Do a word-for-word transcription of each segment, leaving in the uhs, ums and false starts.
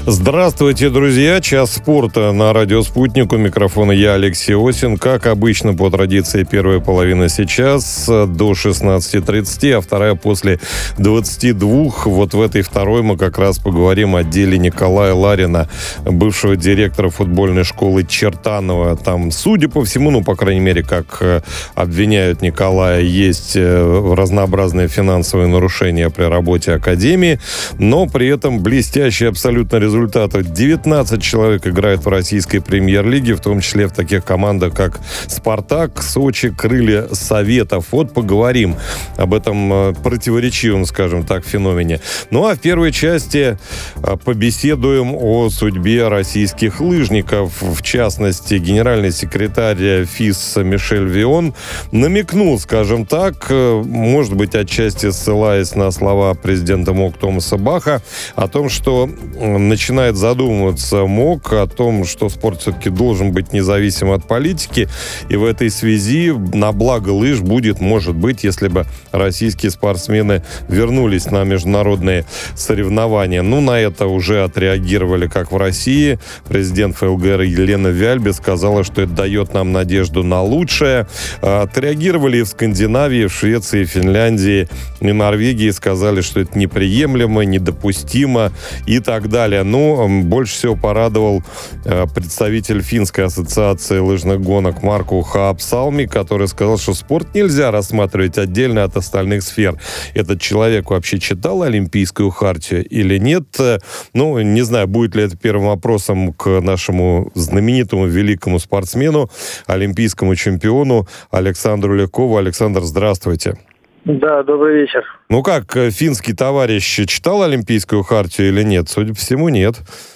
Здравствуйте, друзья. Час спорта на радио «Спутник». У микрофона я, Алексей Осин. Как обычно, по традиции, первая половина сейчас до шестнадцати тридцати, а вторая после двадцати двух. Вот в этой второй мы как раз поговорим о деле Николая Ларина, бывшего директора футбольной школы Чертаново. Там, судя по всему, ну, по крайней мере, как обвиняют Николая, есть разнообразные финансовые нарушения при работе академии, но при этом блестящий абсолютно результат. Результатов. девятнадцать человек играют в российской премьер-лиге, в том числе в таких командах, как «Спартак», «Сочи», «Крылья Советов». Вот поговорим об этом противоречивом, скажем так, феномене. Ну а в первой части побеседуем о судьбе российских лыжников. В частности, генеральный секретарь ФИС Мишель Вион намекнул, скажем так, может быть, отчасти ссылаясь на слова президента МОК Томаса Баха, о том, что начинает задумываться МОК о том, что спорт все-таки должен быть независим от политики, и в этой связи на благо лыж будет, может быть, если бы российские спортсмены вернулись на международные соревнования. Ну, на это уже отреагировали, как в России. Президент ФЛГР Елена Вяльбе сказала, что это дает нам надежду на лучшее. Отреагировали и в Скандинавии, в Швеции, Финляндии и Норвегии, сказали, что это неприемлемо, недопустимо и так далее. Ну, больше всего порадовал э, представитель Финской ассоциации лыжных гонок Марку Хаапсалми, который сказал, что спорт нельзя рассматривать отдельно от остальных сфер. Этот человек вообще читал Олимпийскую хартию или нет? Ну, не знаю, будет ли это первым вопросом к нашему знаменитому великому спортсмену, олимпийскому чемпиону Александру Лякову. Александр, здравствуйте. Да, добрый вечер. Ну как, финский товарищ читал Олимпийскую хартию или нет? Судя по всему, нет.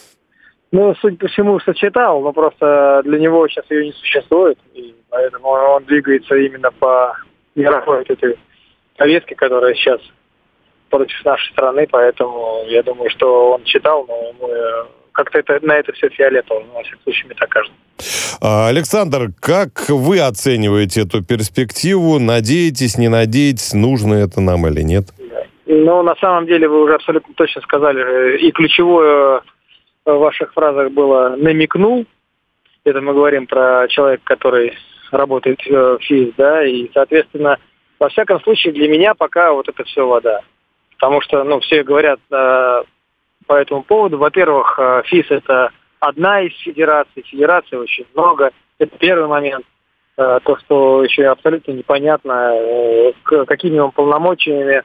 Ну, судя по всему, что читал, но просто для него сейчас ее не существует, и поэтому он двигается именно по мировой этой повестке, которая сейчас против нашей страны, поэтому я думаю, что он читал, но ему как-то это, на это все фиолетово, но, во всяком случае, мне так кажется. Александр, как вы оцениваете эту перспективу? Надеетесь, не надеетесь, нужно это нам или нет? Ну, на самом деле, вы уже абсолютно точно сказали, и ключевое в ваших фразах было «намекнул». Это мы говорим про человека, который работает в ФИС, да, и, соответственно, во всяком случае, для меня пока вот это все вода. Потому что, ну, все говорят э, по этому поводу. Во-первых, э, ФИС – это одна из федераций, федераций очень много. Это первый момент. Э, то, что еще абсолютно непонятно, э, к, какими он полномочиями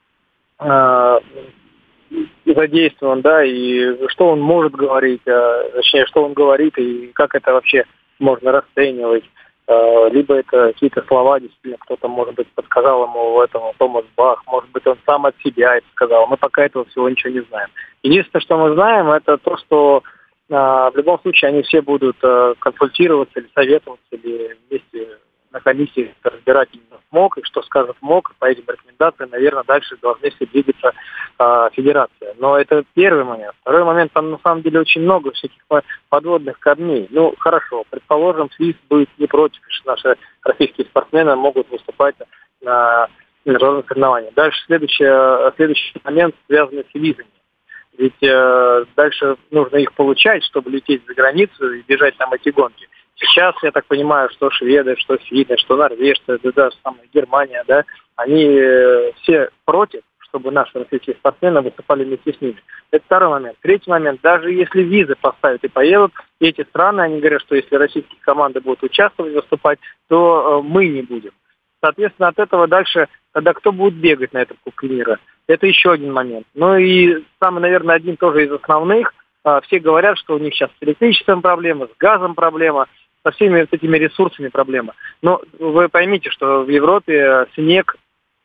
э, задействован, да, и что он может говорить, э, точнее, что он говорит, и как это вообще можно расценивать. Э, либо это какие-то слова, действительно, кто-то, может быть, подсказал ему в этом Томас Бах, может быть, он сам от себя это сказал. Мы пока этого всего ничего не знаем. Единственное, что мы знаем, это то, что в любом случае они все будут консультироваться или советоваться, или вместе на комиссии разбирать именно МОК, и что скажет МОК, по этим рекомендациям, наверное, дальше должны все двигаться э, федерация. Но это первый момент. Второй момент, там на самом деле очень много всяких подводных камней. Ну, хорошо, предположим, ФИС будет не против, что наши российские спортсмены могут выступать на международных соревнованиях. Дальше следующий, следующий момент, связанный с визами. Ведь э, дальше нужно их получать, чтобы лететь за границу и бежать там эти гонки. Сейчас, я так понимаю, что шведы, что финны, что норвежцы, да, даже самая Германия, да, они э, все против, чтобы наши российские спортсмены выступали вместе с ними. Это второй момент. Третий момент. Даже если визы поставят и поедут, эти страны, они говорят, что если российские команды будут участвовать, выступать, то э, мы не будем. Соответственно, от этого дальше, тогда кто будет бегать на этом Кубке мира? Это еще один момент. Ну и самый, наверное, один тоже из основных. Все говорят, что у них сейчас с электричеством проблема, с газом проблема, со всеми вот этими ресурсами проблема. Но вы поймите, что в Европе снег,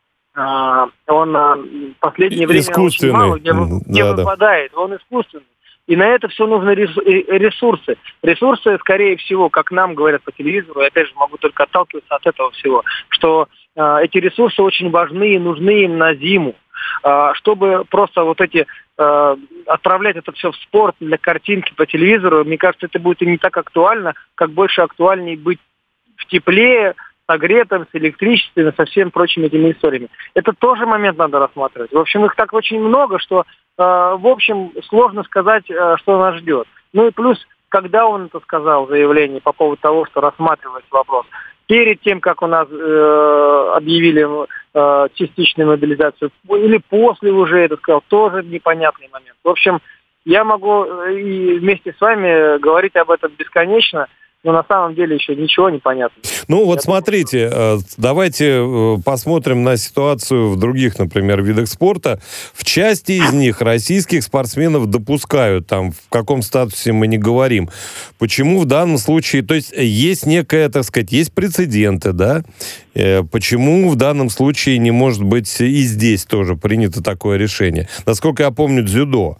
он в последнее время очень мало где, где да, выпадает. Да. Он искусственный. И на это все нужны ресурсы. Ресурсы, скорее всего, как нам говорят по телевизору, я опять же могу только отталкиваться от этого всего, что э, эти ресурсы очень важны и нужны им на зиму, э, чтобы просто вот эти э, отправлять это все в спорт для картинки по телевизору. Мне кажется, это будет и не так актуально, как больше актуальнее быть в тепле, согретым, с электричеством и со всеми прочими этими историями. Это тоже момент надо рассматривать. В общем, их так очень много, что в общем, сложно сказать, что нас ждет. Ну и плюс, когда он это сказал, заявление по поводу того, что рассматривается вопрос, перед тем, как у нас э, объявили э, частичную мобилизацию, или после уже это сказал, тоже непонятный момент. В общем, я могу и вместе с вами говорить об этом бесконечно, но на самом деле еще ничего не понятно. Ну вот смотрите, давайте посмотрим на ситуацию в других, например, видах спорта. В части из них российских спортсменов допускают, там в каком статусе мы не говорим. Почему в данном случае, то есть есть некая, так сказать, есть прецеденты, да? Почему в данном случае не может быть и здесь тоже принято такое решение? Насколько я помню, дзюдо.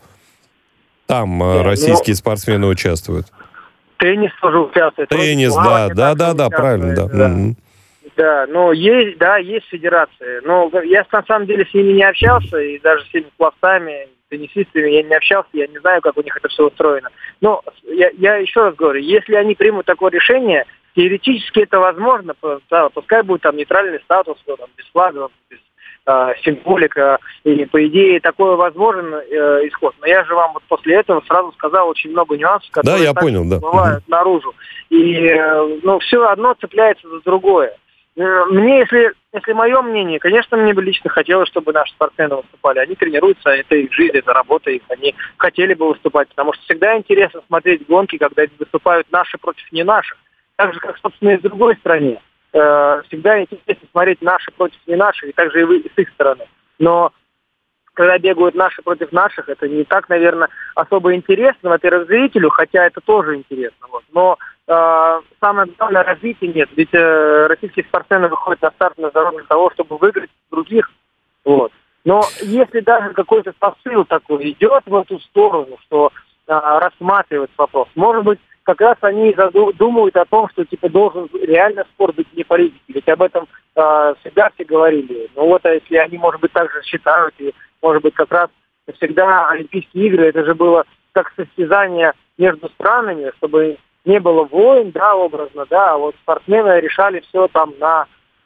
Там да, российские но... спортсмены участвуют. Теннис тоже участвует. Теннис, да, да, да, да, правильно, да. Да, mm-hmm. да, но есть, да, есть федерации. Но я на самом деле с ними не общался, и даже с теми пловцами, теннисистами я не общался, я не знаю, как у них это все устроено. Но я, я еще раз говорю, если они примут такое решение, теоретически это возможно, да, пускай будет там нейтральный статус, там, без флага, без э, символика, и по идее такое возможен э, исход. Но я же вам вот после этого сразу сказал очень много нюансов, которые да, я понял, да. всплывают угу. наружу. И э, ну, все одно цепляется за другое. Мне, если, если мое мнение, конечно, мне бы лично хотелось, чтобы наши спортсмены выступали. Они тренируются, это их жизнь, это работа их, они хотели бы выступать, потому что всегда интересно смотреть гонки, когда выступают наши против не наших. Так же, как, собственно, и в другой стране. Э, всегда интересно смотреть наши против не наших, и также и, вы, и с их стороны. Но когда бегают наши против наших, это не так, наверное, особо интересно, во-первых, зрителю, хотя это тоже интересно. Вот. Но э, самое главное, развития нет. Ведь э, российские спортсмены выходят на старт на здоровье для того, чтобы выиграть других. Вот. Но если даже какой-то посыл такой идет в эту сторону, что э, рассматривается вопрос, может быть, как раз они думают о том, что типа должен реально спорт быть не политики. Ведь об этом э, всегда все говорили. Ну вот, а если они, может быть, так же считают, и, может быть, как раз всегда Олимпийские игры, это же было как состязание между странами, чтобы не было войн, да, образно, да, а вот спортсмены решали все там на,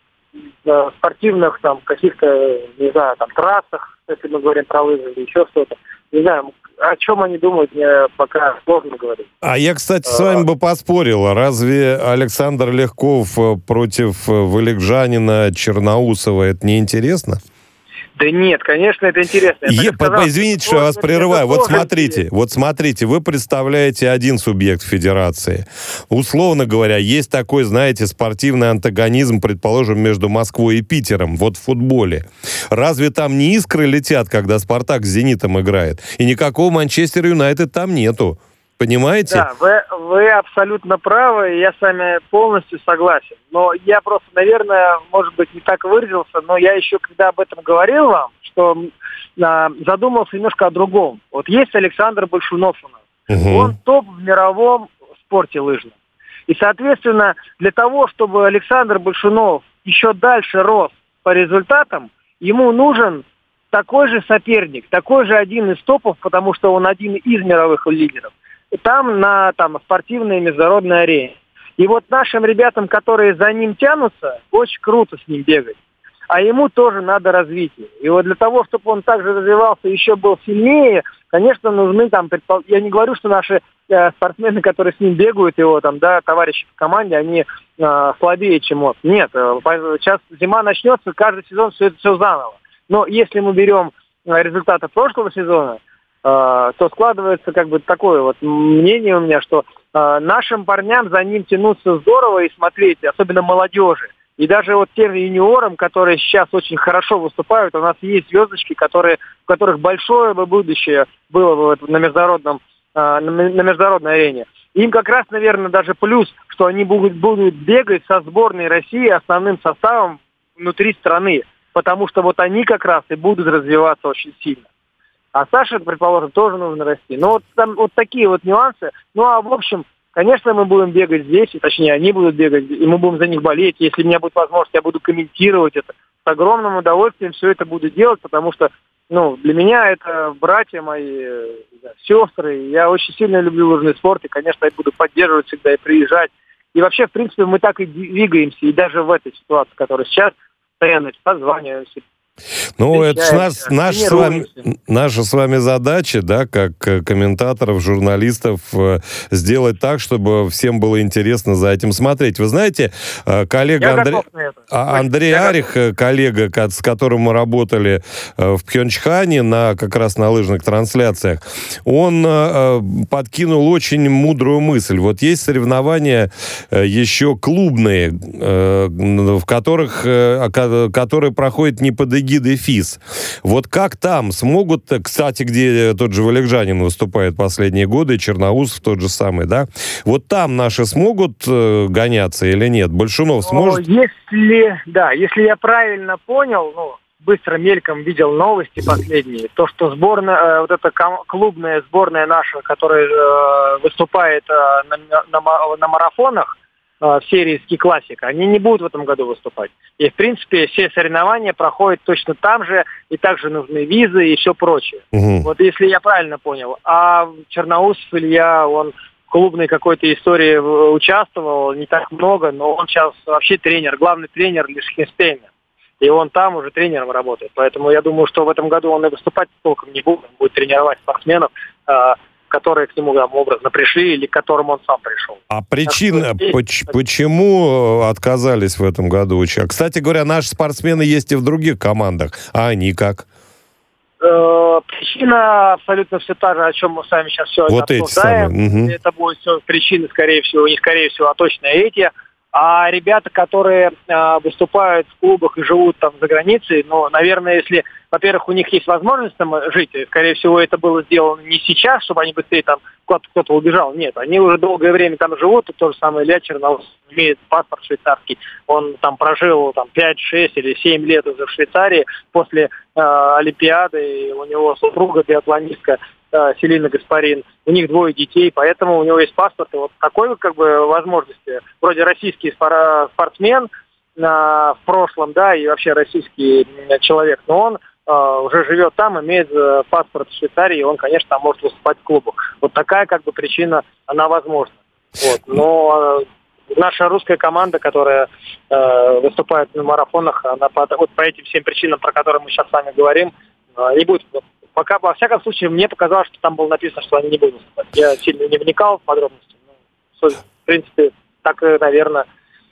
на спортивных там каких-то, не знаю, там трассах, если мы говорим про лыжи или еще что-то. Не знаю, о чем они думают, мне пока сложно говорить. А я, кстати, с вами бы поспорил. Разве Александр Легков против валикжанина Черноусова это не интересно? Да нет, конечно, это интересно. Е, сказал, извините, что я вас прерываю. Вот смотрите, интересно. вот смотрите, вы представляете один субъект федерации. Условно говоря, есть такой, знаете, спортивный антагонизм, предположим, между Москвой и Питером, вот в футболе. Разве там не искры летят, когда Спартак с Зенитом играет? И никакого Манчестер Юнайтед там нету. Понимаете? Да, вы, вы абсолютно правы, и я с вами полностью согласен. Но я просто, наверное, может быть, не так выразился, но я еще, когда об этом говорил вам, что а, задумался немножко о другом. Вот есть Александр Большунов у нас. Угу. Он топ в мировом спорте лыжном. И, соответственно, для того, чтобы Александр Большунов еще дальше рос по результатам, ему нужен такой же соперник, такой же один из топов, потому что он один из мировых лидеров. Там на там, спортивной международной арене. И вот нашим ребятам, которые за ним тянутся, очень круто с ним бегать. А ему тоже надо развитие. И вот для того, чтобы он также развивался, еще был сильнее, конечно, нужны там... Предпол... Я не говорю, что наши э, спортсмены, которые с ним бегают, его там, да, товарищи в команде, они э, слабее, чем он. Нет, э, сейчас зима начнется, каждый сезон все это все заново. Но если мы берем э, результаты прошлого сезона, то складывается как бы такое вот мнение у меня, что э, нашим парням за ним тянуться здорово и смотреть, особенно молодежи. И даже вот тем юниорам, которые сейчас очень хорошо выступают, у нас есть звездочки, которые, у которых большое бы будущее было бы на международном, э, на, на международной арене. Им как раз, наверное, даже плюс, что они будут, будут бегать со сборной России основным составом внутри страны, потому что вот они как раз и будут развиваться очень сильно. А Саше, предположим, тоже нужно расти. Ну, вот там вот такие вот нюансы. Ну, а в общем, конечно, мы будем бегать здесь, и, точнее, они будут бегать, и мы будем за них болеть. Если у меня будет возможность, я буду комментировать это. С огромным удовольствием все это буду делать, потому что, ну, для меня это братья мои, да, сестры. Я очень сильно люблю лыжный спорт, и, конечно, я буду поддерживать всегда и приезжать. И вообще, в принципе, мы так и двигаемся, и даже в этой ситуации, которая сейчас, постоянно созваниваемся, Ну, это ж наш, наш с вами, наша с вами задача, да, как комментаторов, журналистов, сделать так, чтобы всем было интересно за этим смотреть. Вы знаете, коллега Андрей, Андрей Арих, коллега, с которым мы работали в Пхенчхане на, как раз на лыжных трансляциях, он подкинул очень мудрую мысль. Вот есть соревнования еще клубные, в которых, которые проходят не под эгидой ФИС. Вот как там смогут, кстати, где тот же Валикжанин выступает последние годы, Черноусов тот же самый, да? Вот там наши смогут э, гоняться или нет? Большунов сможет? Если, да, если я правильно понял, ну, быстро мельком видел новости последние, то, что сборная, э, вот эта клубная сборная наша, которая э, выступает э, на, на, на марафонах, в серии Ski Classic, они не будут в этом году выступать. И, в принципе, все соревнования проходят точно там же, и также нужны визы и все прочее. Угу. Вот если я правильно понял. А Черноусов Илья, он в клубной какой-то истории участвовал, не так много, но он сейчас вообще тренер, главный тренер Лихтенштейна. И он там уже тренером работает. Поэтому я думаю, что в этом году он и выступать толком не будет. Он будет тренировать спортсменов, которые к нему там, образно пришли или к которым он сам пришел. А причина, поч- почему отказались в этом году участвовать? Кстати говоря, наши спортсмены есть и в других командах, а они как? Э, причина абсолютно все та же, о чем мы с вами сейчас все вот это обсуждаем. Угу. Это будет все причины, скорее всего, не скорее всего, а точно эти. А ребята, которые э, выступают в клубах и живут там за границей, ну, наверное, если, во-первых, у них есть возможность там жить, скорее всего, это было сделано не сейчас, чтобы они быстрее там куда-то кто-то убежал. Нет, они уже долгое время там живут, и то же самое Илья Черноусов имеет паспорт швейцарский. Он там прожил там пять, шесть или семь лет уже в Швейцарии после э, Олимпиады, и у него супруга биатлонистка Селина Гаспарин. У них двое детей, поэтому у него есть паспорт. И вот такой как бы возможности. Вроде российский спортсмен а, в прошлом, да, и вообще российский человек, но он а, уже живет там, имеет паспорт в Швейцарии, и он, конечно, там может выступать в клубах. Вот такая как бы причина, она возможна. Вот. Но наша русская команда, которая э, выступает на марафонах, она по, вот по этим всем причинам, про которые мы сейчас с вами говорим, э, не будет. Пока, во всяком случае, мне показалось, что там было написано, что они не будут выступать. Я сильно не вникал в подробности. Но, в принципе, так, наверное,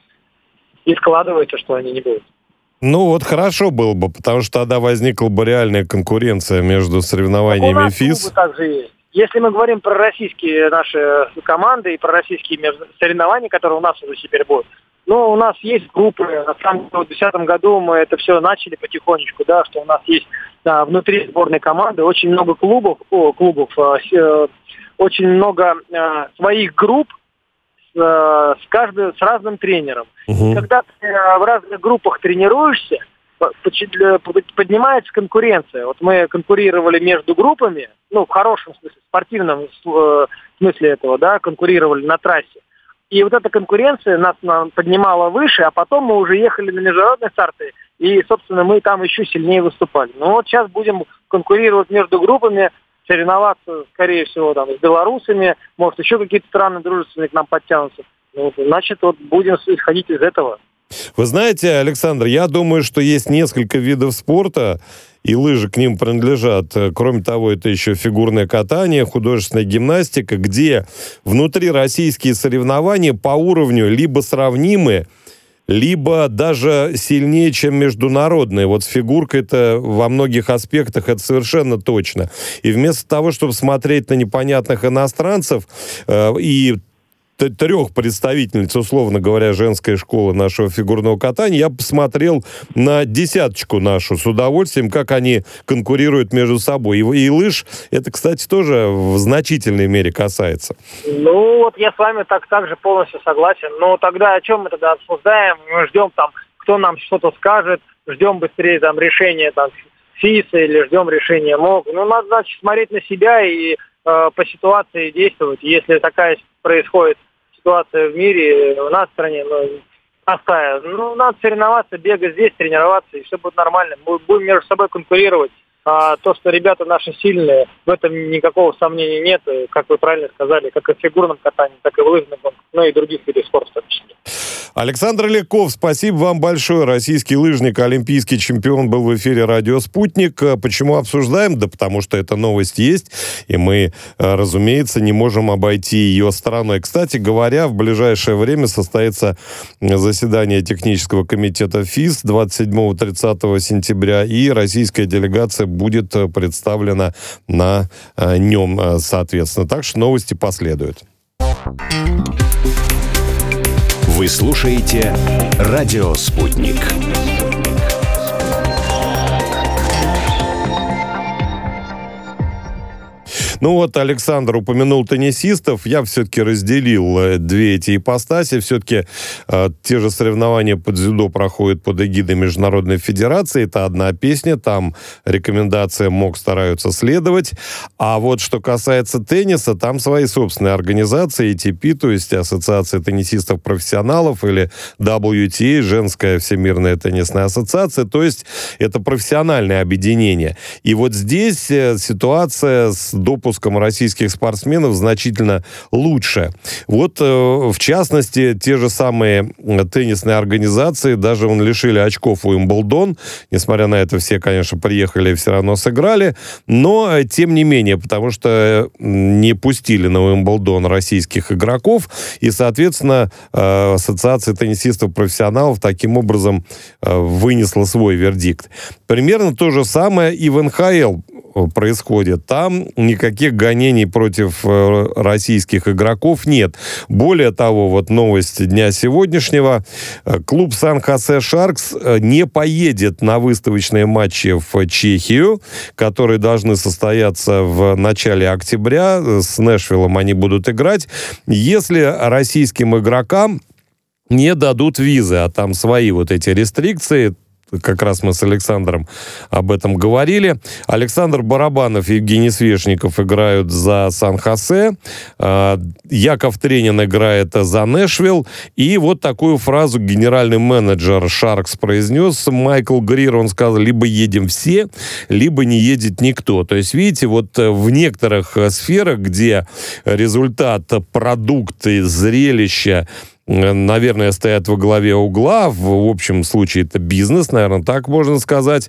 и складывается, что они не будут. Ну, вот хорошо было бы, потому что тогда возникла бы реальная конкуренция между соревнованиями ФИС. Также есть. Если мы говорим про российские наши команды и про российские соревнования, которые у нас уже теперь будут, ну, у нас есть группы. На самом деле, в две тысячи десятом году мы это все начали потихонечку, да, что у нас есть да, внутри сборной команды очень много клубов, о, клубов, э, очень много э, своих групп с, э, с каждым, с разным тренером. Угу. Когда ты э, в разных группах тренируешься, поднимается конкуренция. Вот мы конкурировали между группами, ну, в хорошем смысле, в спортивном э, смысле этого, да, конкурировали на трассе. И вот эта конкуренция нас, нас поднимала выше, а потом мы уже ехали на международные старты, и, собственно, мы там еще сильнее выступали. Ну вот сейчас будем конкурировать между группами, соревноваться, скорее всего, там, с белорусами, может, еще какие-то страны дружественные к нам подтянутся. Ну, значит, вот будем исходить из этого. Вы знаете, Александр, я думаю, что есть несколько видов спорта, и лыжи к ним принадлежат. Кроме того, это еще фигурное катание, художественная гимнастика, где внутри российские соревнования по уровню либо сравнимы, либо даже сильнее, чем международные. Вот с фигуркой-то во многих аспектах это совершенно точно. И вместо того, чтобы смотреть на непонятных иностранцев э, и трех представительниц, условно говоря, женской школы нашего фигурного катания, я посмотрел на десяточку нашу с удовольствием, как они конкурируют между собой. И, и лыж, это, кстати, тоже в значительной мере касается. Ну, вот я с вами так, так же полностью согласен. Но тогда о чем мы тогда обсуждаем? Мы ждем там, кто нам что-то скажет, ждем быстрее там решения там ФИСа или ждем решения МОК. Ну, надо, значит, смотреть на себя и э, по ситуации действовать. Если такая происходит ситуация в мире, у нас в стране, ну, простая. Ну, надо соревноваться, бегать здесь, тренироваться, и все будет нормально. Мы будем между собой конкурировать. А то, что ребята наши сильные, в этом никакого сомнения нет. И, как вы правильно сказали, как и в фигурном катании, так и в лыжном гонках, ну и других видов спорта в том числе. Александр Легков, спасибо вам большое. Российский лыжник, олимпийский чемпион, был в эфире «Радио Спутник». Почему обсуждаем? Да потому что эта новость есть, и мы, разумеется, не можем обойти ее стороной. Кстати говоря, в ближайшее время состоится заседание технического комитета ФИС двадцать седьмого-тридцатого сентября, и российская делегация будет представлена на нем, соответственно. Так что новости последуют. Вы слушаете «Радио Спутник». Ну вот Александр упомянул теннисистов. Я все-таки разделил две эти ипостаси. Все-таки э, те же соревнования по дзюдо проходят под эгидой Международной Федерации. Это одна песня. Там рекомендациям МОК стараются следовать. А вот что касается тенниса, там свои собственные организации. эй ти пи, то есть Ассоциация теннисистов-профессионалов, или дабл ю ти эй, Женская Всемирная теннисная ассоциация. То есть это профессиональное объединение. И вот здесь ситуация с допуском российских спортсменов значительно лучше. Вот, э, в частности, те же самые теннисные организации, даже он лишили очков Уимблдон. Несмотря на это, все, конечно, приехали и все равно сыграли. Но, тем не менее, потому что не пустили на Уимблдон российских игроков, и, соответственно, э, Ассоциация теннисистов-профессионалов таким образом э, вынесла свой вердикт. Примерно то же самое и в эн ха эл происходит. Там никаких гонений против э, российских игроков нет. Более того, вот новость дня сегодняшнего. Клуб Сан-Хосе Шаркс не поедет на выставочные матчи в Чехию, которые должны состояться в начале октября. С Нэшвиллом они будут играть. Если российским игрокам не дадут визы, а там свои вот эти рестрикции, как раз мы с Александром об этом говорили. Александр Барабанов и Евгений Свешников играют за Сан-Хосе. Яков Тренин играет за Нэшвилл. И вот такую фразу генеральный менеджер Шаркс произнес. Майкл Грир, он сказал, либо едем все, либо не едет никто. То есть, видите, вот в некоторых сферах, где результат, продукт, зрелище, наверное, стоят во главе угла. В общем случае это бизнес, наверное, так можно сказать.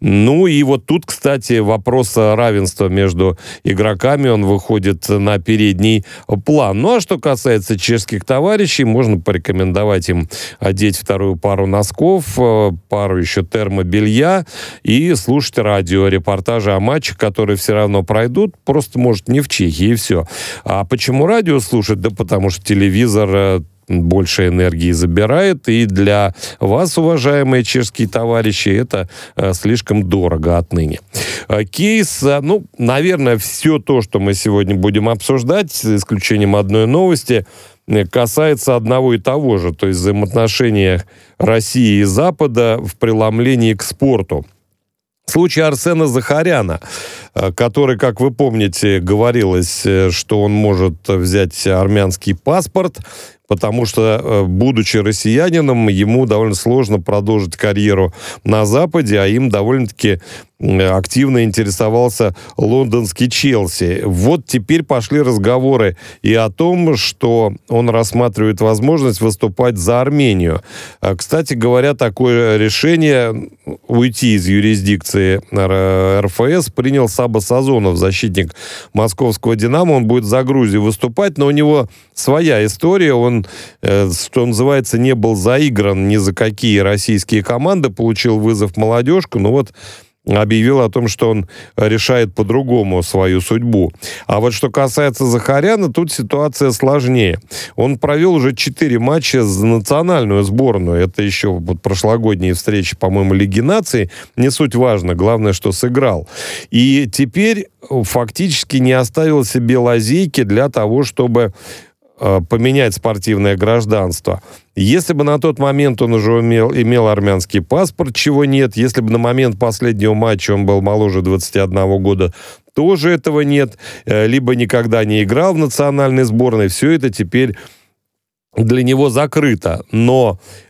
Ну и вот тут, кстати, вопрос равенства между игроками, он выходит на передний план. Ну а что касается чешских товарищей, можно порекомендовать им одеть вторую пару носков, пару еще термобелья и слушать радио, репортажи о матчах, которые все равно пройдут, просто, может, не в Чехии, и все. А почему радио слушать? Да потому что телевизор больше энергии забирает, и для вас, уважаемые чешские товарищи, это э, слишком дорого отныне. Э, кейс, э, ну, наверное, все то, что мы сегодня будем обсуждать, с исключением одной новости, э, касается одного и того же, то есть взаимоотношения России и Запада в преломлении к спорту. Случай Арсена Захаряна, который, как вы помните, говорилось, что он может взять армянский паспорт, потому что, будучи россиянином, ему довольно сложно продолжить карьеру на Западе, а им довольно-таки активно интересовался лондонский Челси. Вот теперь пошли разговоры и о том, что он рассматривает возможность выступать за Армению. Кстати говоря, такое решение уйти из юрисдикции эр эф эс принял Саба Сазонов, защитник московского «Динамо». Он будет за Грузию выступать, но у него своя история. Он, что называется, не был заигран ни за какие российские команды, получил вызов в молодежку, но вот объявил о том, что он решает по-другому свою судьбу. А вот что касается Захаряна, тут ситуация сложнее. Он провел уже четыре матча за национальную сборную. Это еще вот прошлогодние встречи, по-моему, Лиги наций. Не суть важно, главное, что сыграл. И теперь фактически не оставил себе лазейки для того, чтобы поменять спортивное гражданство. Если бы на тот момент он уже имел, имел армянский паспорт, чего нет, если бы на момент последнего матча он был моложе двадцати одного года, тоже этого нет, либо никогда не играл в национальной сборной, все это теперь для него закрыто. Но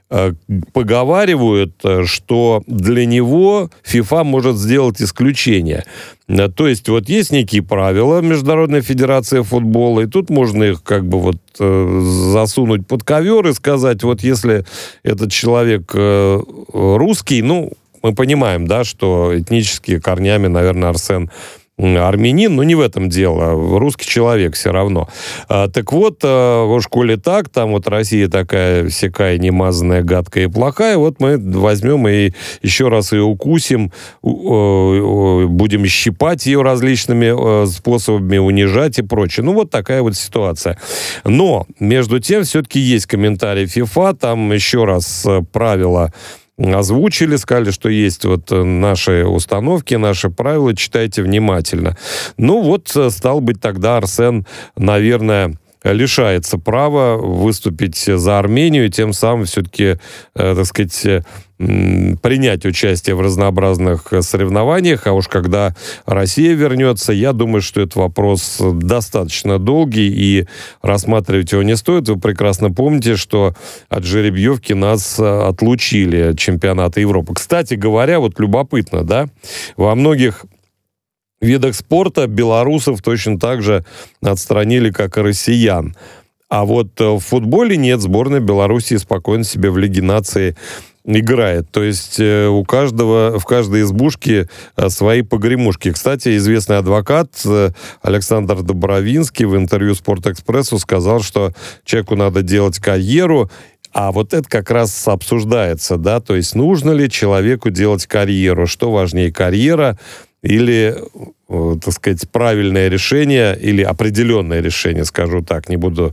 поговаривают, что для него ФИФА может сделать исключение. То есть вот есть некие правила Международной Федерации футбола, и тут можно их как бы вот засунуть под ковер и сказать, вот если этот человек русский, ну, мы понимаем, да, что этническими корнями, наверное, Арсен армянин, но не в этом дело, русский человек все равно. А, так вот, а, в школе так, там вот Россия такая всякая немазанная, гадкая и плохая, вот мы возьмем и еще раз ее укусим, будем щипать ее различными способами, унижать и прочее. Ну, вот такая вот ситуация. Но, между тем, все-таки есть комментарий ФИФА, там еще раз правила озвучили, сказали, что есть вот наши установки, наши правила, читайте внимательно. Ну вот, стал быть, тогда Арсен, наверное, лишается права выступить за Армению, и тем самым все-таки, э, так сказать, э, принять участие в разнообразных соревнованиях. А уж когда Россия вернется, я думаю, что этот вопрос достаточно долгий, и рассматривать его не стоит. Вы прекрасно помните, что от жеребьевки нас отлучили от чемпионата Европы. Кстати говоря, вот любопытно, да, во многих видах спорта белорусов точно так же отстранили, как и россиян. А вот в футболе нет, сборная Белоруссии спокойно себе в Лиге наций играет. То есть у каждого, в каждой избушке свои погремушки. Кстати, известный адвокат Александр Добровинский в интервью «Спортэкспрессу» сказал, что человеку надо делать карьеру. А вот это как раз обсуждается, да, то есть нужно ли человеку делать карьеру, что важнее, карьера или, так сказать, правильное решение, или определенное решение, скажу так, не буду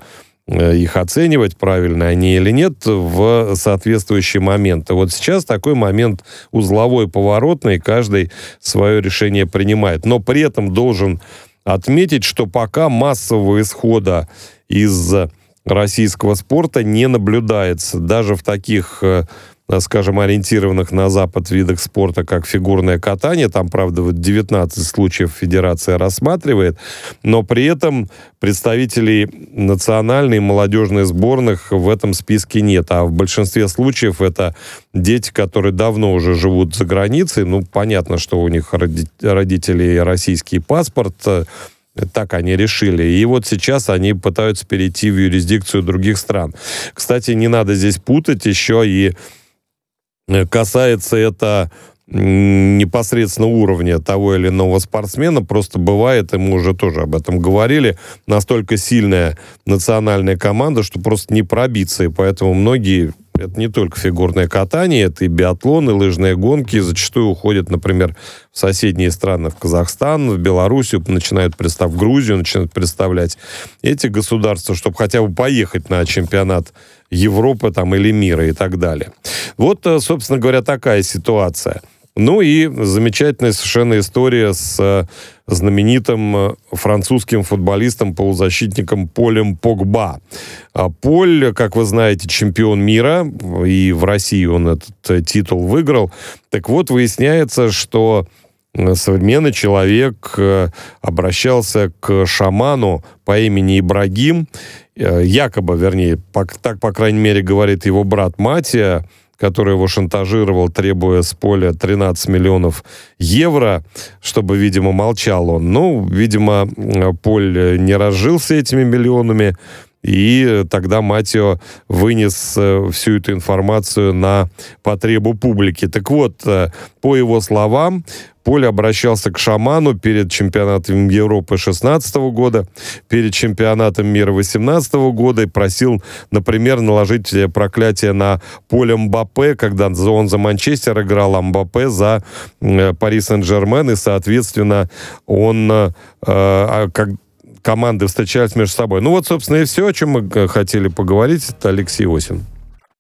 их оценивать, правильно они или нет, в соответствующие моменты. Вот сейчас такой момент узловой, поворотный, каждый свое решение принимает. Но при этом должен отметить, что пока массового исхода из российского спорта не наблюдается. Даже в таких, скажем, ориентированных на Запад видах спорта, как фигурное катание, там, правда, вот девятнадцать случаев федерация рассматривает, но при этом представителей национальной и молодежной сборных в этом списке нет. А в большинстве случаев это дети, которые давно уже живут за границей. Ну, понятно, что у них родители российский паспорт, так они решили. И вот сейчас они пытаются перейти в юрисдикцию других стран. Кстати, не надо здесь путать, еще и касается это непосредственно уровня того или иного спортсмена. Просто бывает, и мы уже тоже об этом говорили, настолько сильная национальная команда, что просто не пробиться. И поэтому многие... Это не только фигурное катание, это и биатлон, и лыжные гонки. Зачастую уходят, например, в соседние страны, в Казахстан, в Белоруссию, начинают представлять, в Грузию начинают представлять эти государства, чтобы хотя бы поехать на чемпионат Европы там, или мира и так далее. Вот, собственно говоря, такая ситуация. Ну и замечательная совершенно история с знаменитым французским футболистом-полузащитником Полем Погба. Поль, как вы знаете, чемпион мира, и в России он этот титул выиграл. Так вот, выясняется, что современный человек обращался к шаману по имени Ибрагим, якобы, вернее, так, по крайней мере, говорит его брат Матия, который его шантажировал, требуя с Поля тринадцать миллионов евро, чтобы, видимо, молчал он. Ну, видимо, Поль не разжился этими миллионами, и тогда Матио вынес всю эту информацию на потребу публики. Так вот, по его словам, Поль обращался к шаману перед чемпионатом Европы шестнадцатого года, перед чемпионатом мира восемнадцатого года и просил, например, наложить проклятие на Поля Мбаппе, когда он за Манчестер играл, а Мбаппе за Пари Сен-Жермен, и, соответственно, он э, как команды встречались между собой. Ну вот, собственно, и все, о чем мы хотели поговорить. Это Алексей Осин.